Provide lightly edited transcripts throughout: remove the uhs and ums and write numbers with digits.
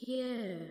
Yeah.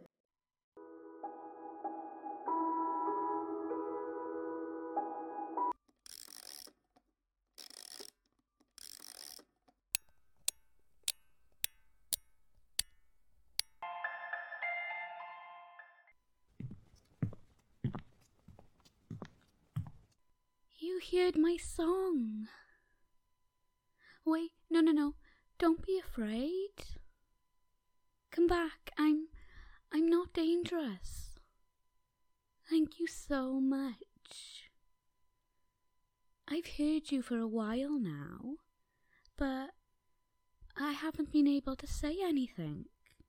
You heard my song. Wait, no. Don't be afraid. Come back. I'm not dangerous. Thank you so much. I've heard you for a while now, but I haven't been able to say anything.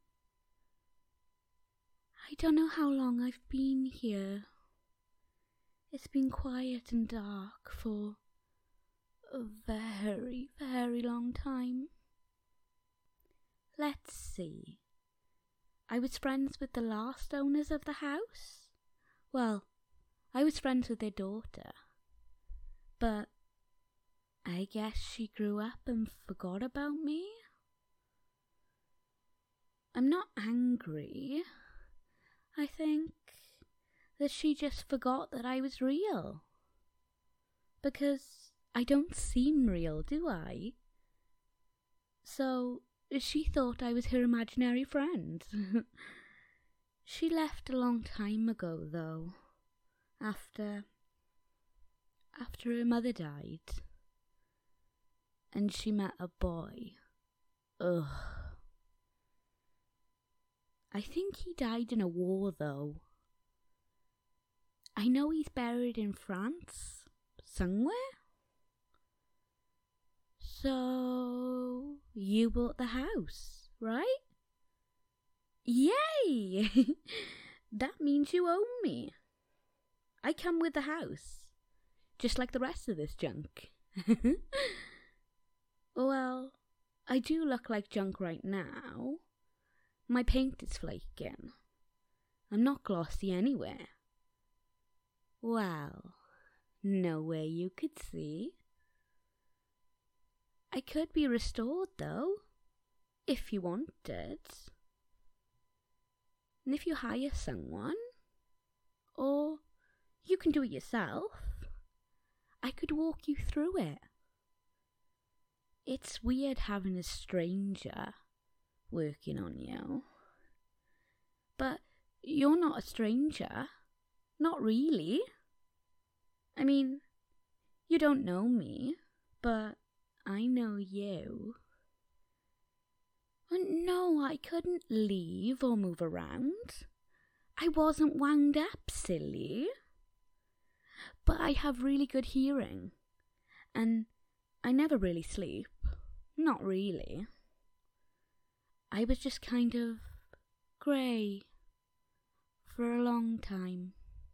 I don't know how long I've been here. It's been quiet and dark for a very, very long time. Let's see. I was friends with the last owners of the house. Well, I was friends with their daughter. But I guess she grew up and forgot about me. I'm not angry. I think that she just forgot that I was real. Because I don't seem real, do I? So she thought I was her imaginary friend. She left a long time ago, though, after her mother died. And she met a boy. Ugh. I think he died in a war, though. I know he's buried in France, somewhere. So, you bought the house, right? Yay! That means you own me. I come with the house, just like the rest of this junk. Well, I do look like junk right now. My paint is flaking. I'm not glossy anywhere. Well, nowhere you could see. I could be restored, though, if you wanted. And if you hire someone, or you can do it yourself, I could walk you through it. It's weird having a stranger working on you. But you're not a stranger. Not really. I mean, you don't know me, but I know you. No, I couldn't leave or move around. I wasn't wound up, silly. But I have really good hearing, and I never really sleep. Not really. I was just kind of grey for a long time.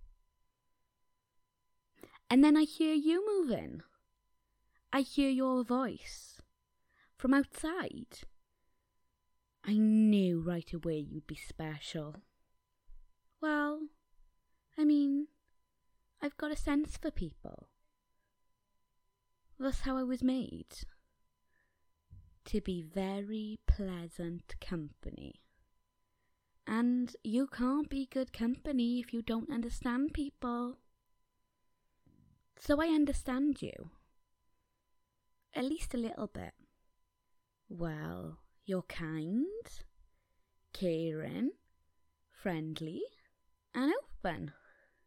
And then I hear you moving. I hear your voice from outside. I knew right away you'd be special. Well, I mean, I've got a sense for people. That's how I was made. To be very pleasant company. And you can't be good company if you don't understand people. So I understand you. At least a little bit. Well, you're kind, caring, friendly, and open.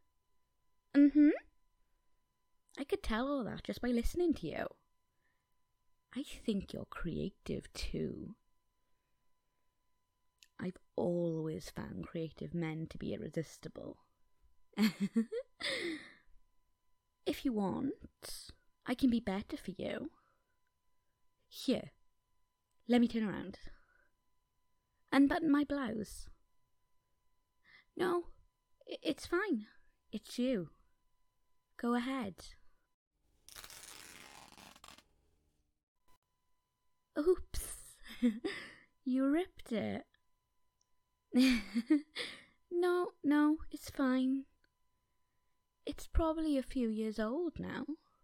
I could tell all that just by listening to you. I think you're creative too. I've always found creative men to be irresistible. If you want, I can be better for you. Here, let me turn around. Unbutton my blouse. No, it's fine. It's you. Go ahead. Oops, you ripped it. No, it's fine. It's probably a few years old now.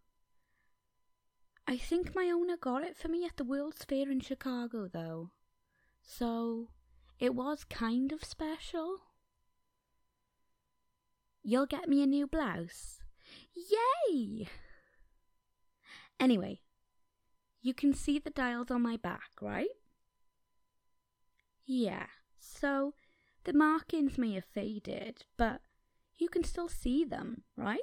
I think my owner got it for me at the World's Fair in Chicago, though. So, it was kind of special. You'll get me a new blouse. Yay! Anyway, you can see the dials on my back, right? Yeah, so the markings may have faded, but you can still see them, right?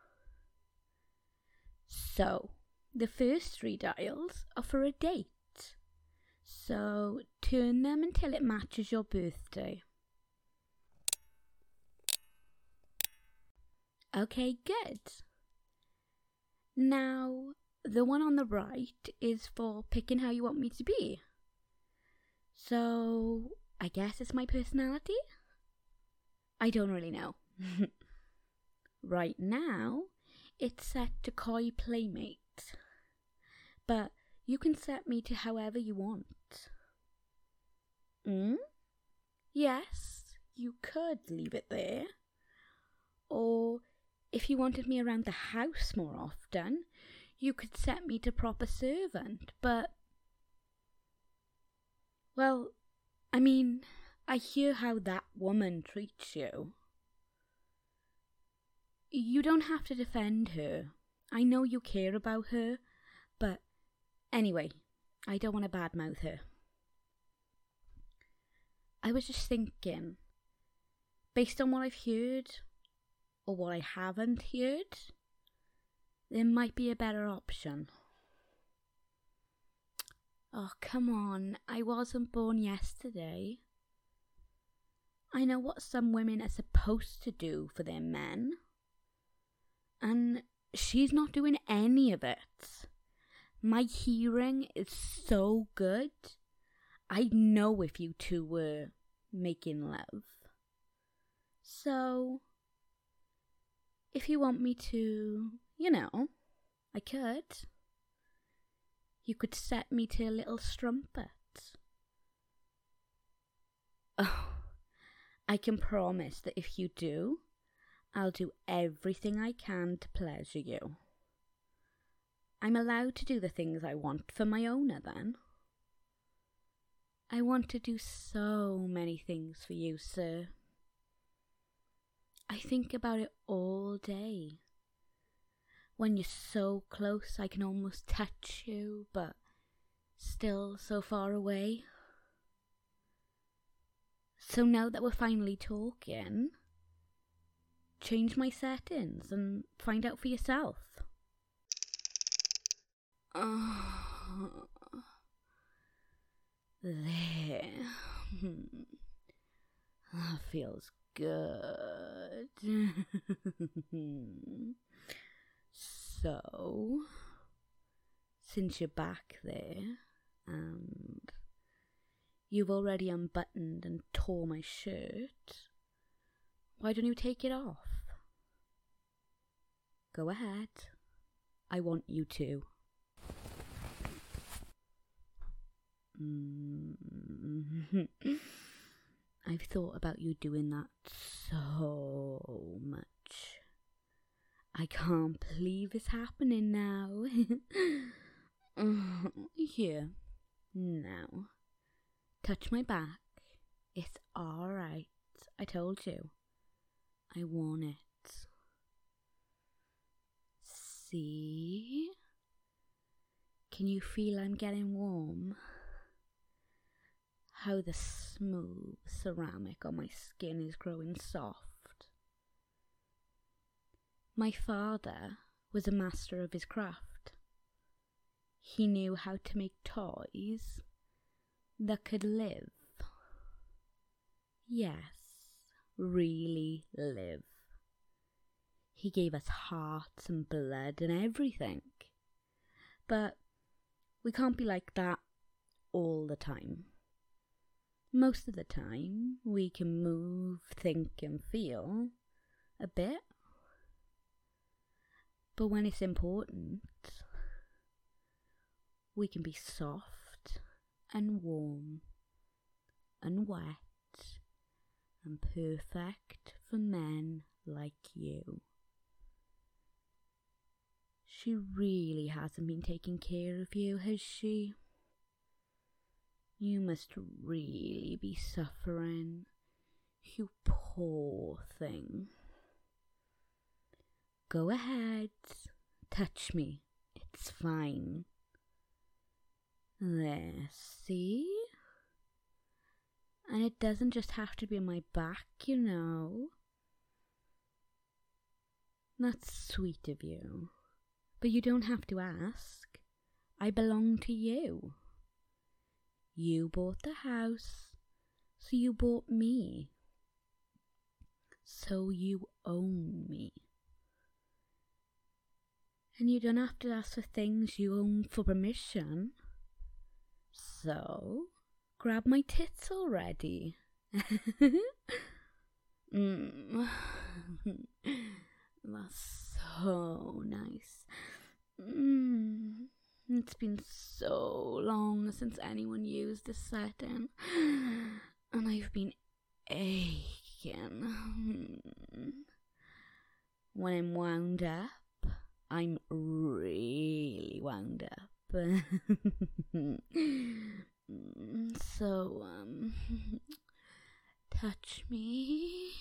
So, the first 3 dials are for a date. So, turn them until it matches your birthday. Okay, good. Now, the one on the right is for picking how you want me to be. So, I guess it's my personality? I don't really know. Right now, it's set to coy playmate. But you can set me to however you want. Yes, you could leave it there. Or, if you wanted me around the house more often, you could set me to proper servant, but... Well, I mean, I hear how that woman treats you. You don't have to defend her. I know you care about her, but anyway, I don't want to badmouth her. I was just thinking, based on what I've heard, or what I haven't heard, there might be a better option. Oh, come on, I wasn't born yesterday. I know what some women are supposed to do for their men. And she's not doing any of it. My hearing is so good. I'd know if you two were making love. So, if you want me to, I could. You could set me to a little strumpet. Oh, I can promise that if you do, I'll do everything I can to pleasure you. I'm allowed to do the things I want for my owner then. I want to do so many things for you, sir. I think about it all day. When you're so close I can almost touch you, but still so far away. So now that we're finally talking, change my settings and find out for yourself. Oh, there. That feels good. So, since you're back there, and you've already unbuttoned and tore my shirt, why don't you take it off? Go ahead. I want you to. I've thought about you doing that so much. I can't believe it's happening now. Here. Now. Touch my back. It's alright. I told you. I want it. See? Can you feel I'm getting warm? How the smooth ceramic on my skin is growing soft. My father was a master of his craft. He knew how to make toys that could live. Yes, really live. He gave us hearts and blood and everything. But we can't be like that all the time. Most of the time, we can move, think and feel a bit. But when it's important, we can be soft and warm and wet and perfect for men like you. She really hasn't been taking care of you, has she? You must really be suffering. You poor thing. Go ahead, touch me. It's fine. There, see? And it doesn't just have to be on my back, you know. That's sweet of you. But you don't have to ask. I belong to you. You bought the house, so you bought me. So you own me. And you don't have to ask for things you own for permission. So, grab my tits already. That's so nice. It's been so long since anyone used this setting, and I've been aching. When I'm wound up, I'm really wound up. So, touch me.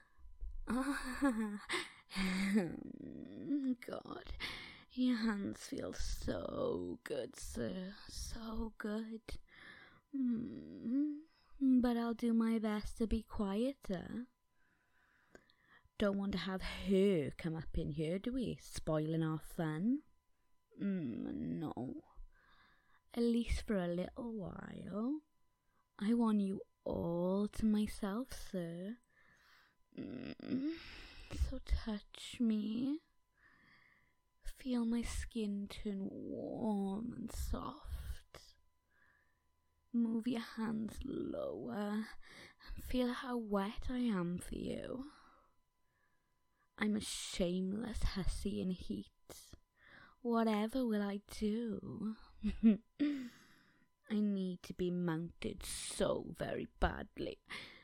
God, your hands feel so good, sir. So good. But I'll do my best to be quieter. Don't want to have her come up in here, do we? Spoiling our fun? No. At least for a little while. I want you all to myself, sir. So touch me. Feel my skin turn warm and soft. Move your hands lower and feel how wet I am for you. I'm a shameless hussy in heat. Whatever will I do? I need to be mounted so very badly.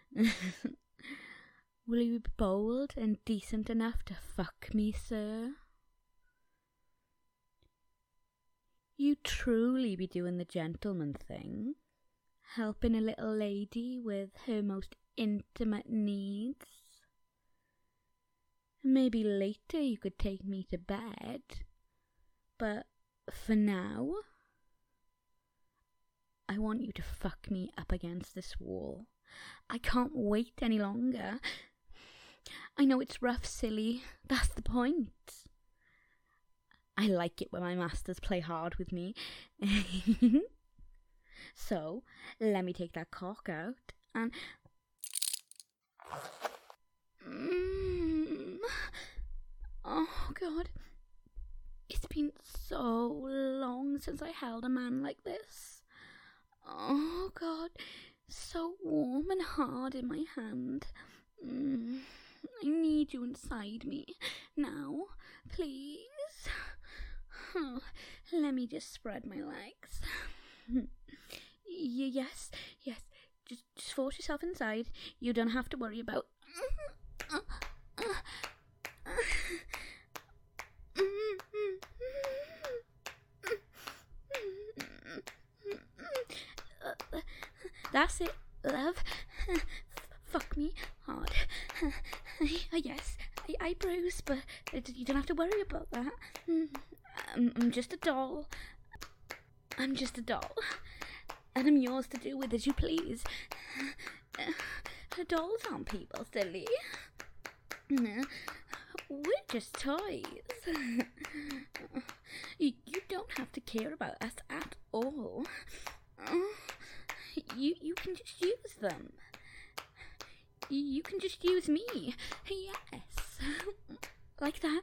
Will you be bold and decent enough to fuck me, sir? You truly be doing the gentleman thing, helping a little lady with her most intimate needs. Maybe later you could take me to bed, but for now, I want you to fuck me up against this wall. I can't wait any longer. I know it's rough, silly. That's the point. I like it when my masters play hard with me. So, let me take that cock out and... Oh, God. It's been so long since I held a man like this. Oh, God. So warm and hard in my hand. I need you inside me. Now, please. Oh, let me just spread my legs. Yes. Just force yourself inside. You don't have to worry about... That's it, love. Fuck me hard. Yes, I bruise, but you don't have to worry about that. I'm just a doll. I'm just a doll. And I'm yours to do with as you please. Dolls aren't people, silly. We're just toys. You don't have to care about us at all. You can just use them. You can just use me. Yes. Like that.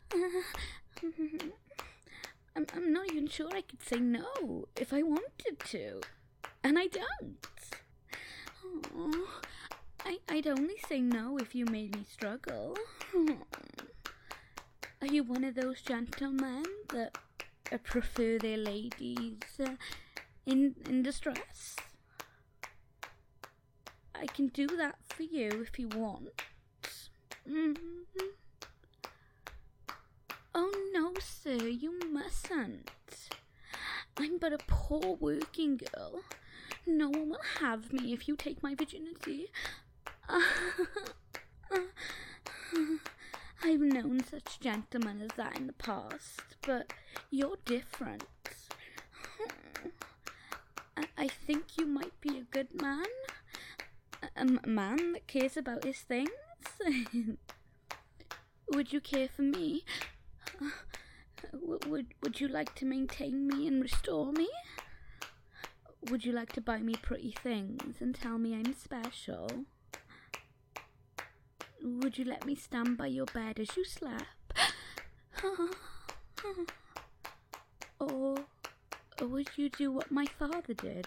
I'm not even sure I could say no if I wanted to. And I don't. Oh, I'd only say no if you made me struggle. Are you one of those gentlemen that prefer their ladies in distress? I can do that for you if you want. Oh no, sir, you mustn't. I'm but a poor working girl. No one will have me if you take my virginity. I've known such gentlemen as that in the past, but you're different. I think you might be a good man. A man that cares about his things. Would you care for me? Would you like to maintain me and restore me? Would you like to buy me pretty things and tell me I'm special? Would you let me stand by your bed as you slept? Or would you do what my father did?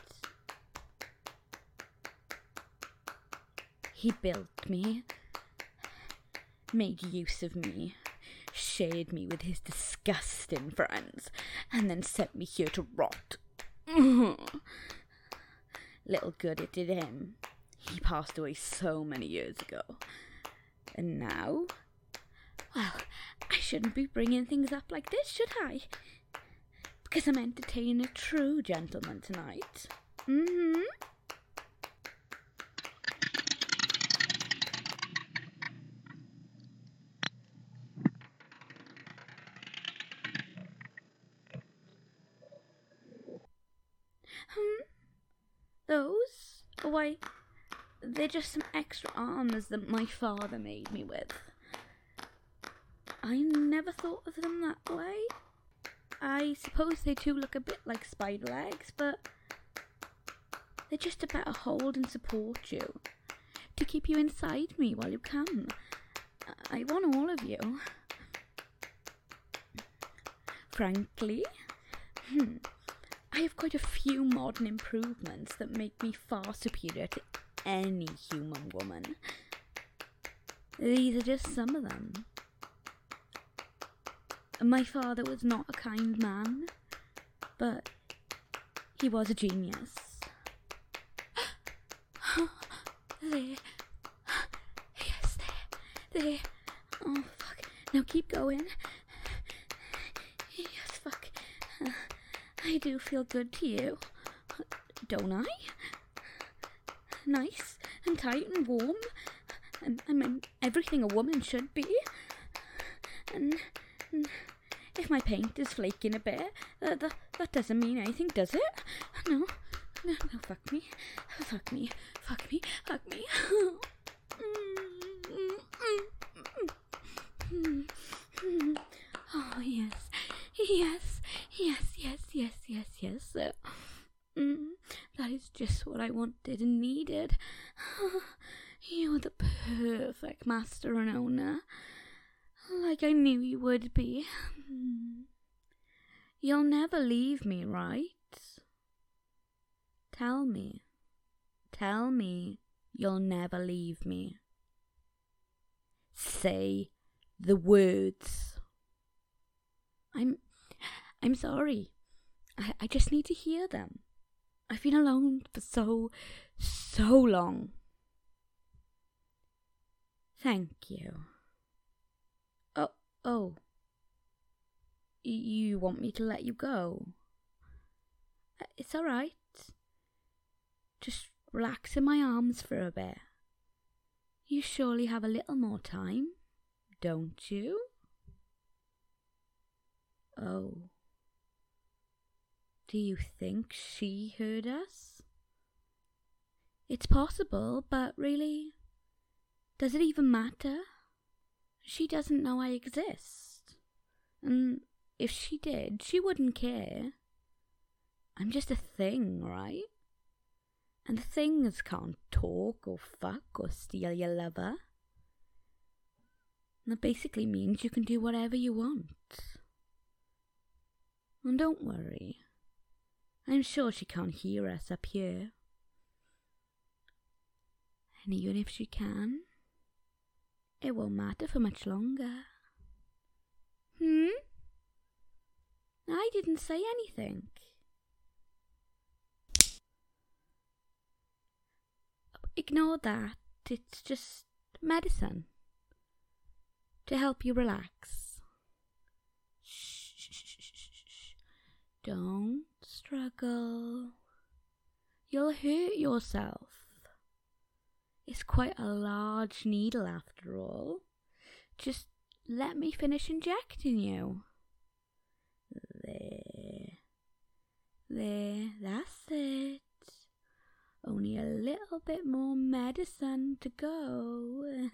He built me, made use of me, shared me with his disgusting friends, and then sent me here to rot. Little good it did him. He passed away so many years ago. And now? Well, I shouldn't be bringing things up like this, should I? Because I'm entertaining a true gentleman tonight. Those? Why, they're just some extra arms that my father made me with. I never thought of them that way. I suppose they do look a bit like spider legs, but they're just a better hold and support you, to keep you inside me while you come. I want all of you. Frankly, I have quite a few modern improvements that make me far superior to any human woman. These are just some of them. My father was not a kind man, but he was a genius. There. Yes, there. Oh, fuck. Now keep going. Yes, fuck. I do feel good to you, don't I? Nice and tight and warm. I mean, everything a woman should be. And if my paint is flaking a bit, that doesn't mean anything, does it? No, fuck me. Oh, yes. That is just what I wanted and needed. You're the perfect master and owner, like I knew you would be. You'll never leave me, right? Tell me you'll never leave me. Say the words. I'm sorry. I just need to hear them. I've been alone for so long. Thank you. Oh. You want me to let you go? It's all right. Just relax in my arms for a bit. You surely have a little more time, don't you? Oh. Do you think she heard us? It's possible, but really, does it even matter? She doesn't know I exist. And if she did, she wouldn't care. I'm just a thing, right? And things can't talk or fuck or steal your lover. That basically means you can do whatever you want. And don't worry. I'm sure she can't hear us up here. And even if she can, it won't matter for much longer. I didn't say anything. Ignore that. It's just medicine to help you relax. Shh. Don't struggle. You'll hurt yourself. It's quite a large needle after all. Just let me finish injecting you. There, that's it. Only a little bit more medicine to go.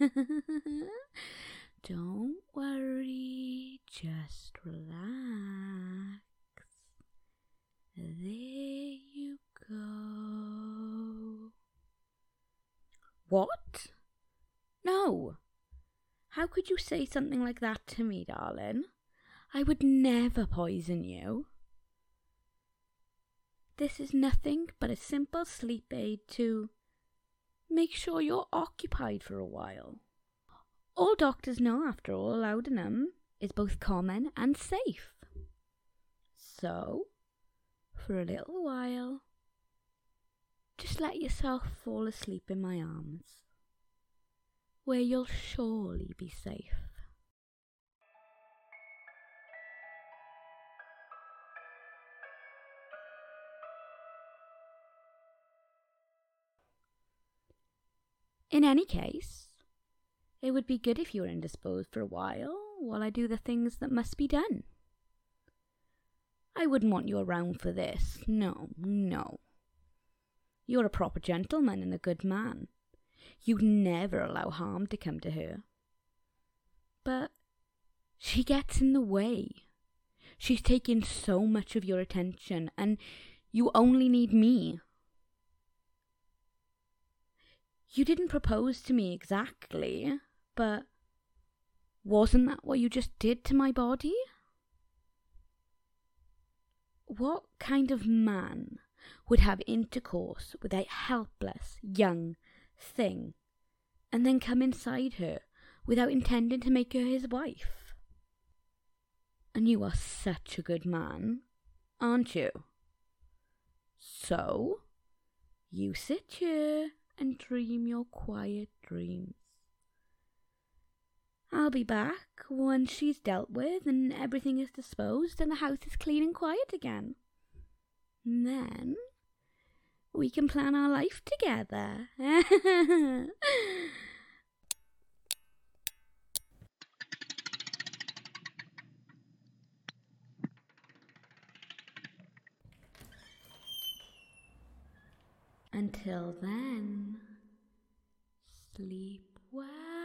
Don't worry, just relax. There you go. What? No. How could you say something like that to me, darling? I would never poison you. This is nothing but a simple sleep aid to make sure you're occupied for a while. All doctors know, after all, laudanum is both common and safe. So, for a little while, just let yourself fall asleep in my arms, where you'll surely be safe. In any case, it would be good if you were indisposed for a while I do the things that must be done. I wouldn't want you around for this. No. You're a proper gentleman and a good man. You'd never allow harm to come to her. But she gets in the way. She's taking so much of your attention, and you only need me. You didn't propose to me exactly, but wasn't that what you just did to my body? What kind of man would have intercourse with a helpless young thing and then come inside her without intending to make her his wife? And you are such a good man, aren't you? So, you sit here and dream your quiet dreams. I'll be back once she's dealt with and everything is disposed and the house is clean and quiet again. And then we can plan our life together. Until then, sleep well.